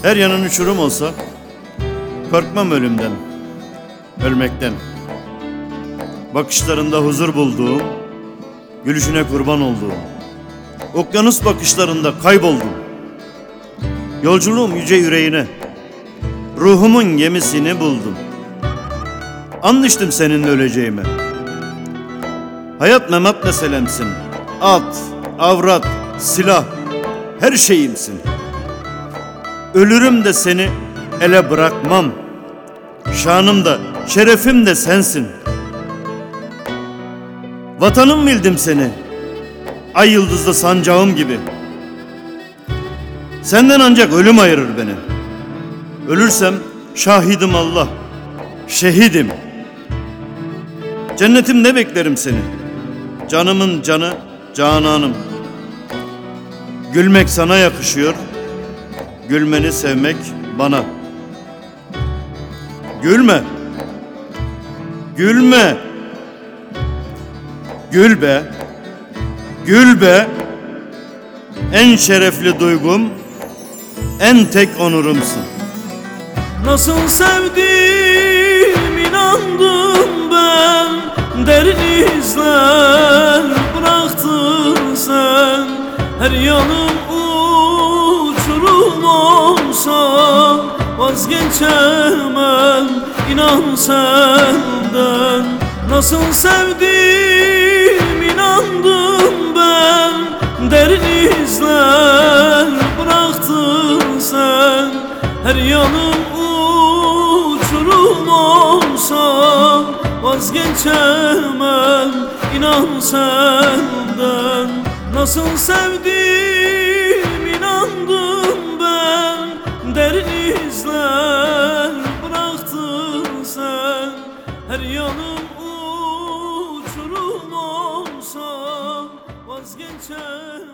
Her yanın uçurum olsa korkmam ölümden, ölmekten. Bakışlarında huzur bulduğum, gülüşüne kurban olduğum, okyanus bakışlarında kayboldum. Yolculuğum yüce yüreğine, ruhumun gemisini buldum. And içtim seninle öleceğime. Hayat memat meselemsin. At, avrat, silah, her şeyimsin. Ölürüm de seni ele bırakmam. Şanım da, şerefim de sensin. Vatanım bildim seni, ay yıldızlı sancağım gibi. Senden ancak ölüm ayırır beni. Ölürsem şahidim Allah, şehidim. Cennetimde beklerim seni, canımın canı, cananım. Gülmek sana yakışıyor, gülmeni sevmek bana. Gülme, gülme, gül be, gül be. En şerefli duygum, en tek onurumsun. Nasıl sevdim inandım ben, derin izler bıraktın sen. Her yanım uçurum olsa vazgeçemem inan senden. Nasıl sevdim inandım ben, derin izler bıraktın sen. Her yanım uçurum olsa vazgeçemem inan senden. Nasıl sevdim inandım ben, derin izler bıraktın sen. Her yanım uçurum olsa vazgeçemem.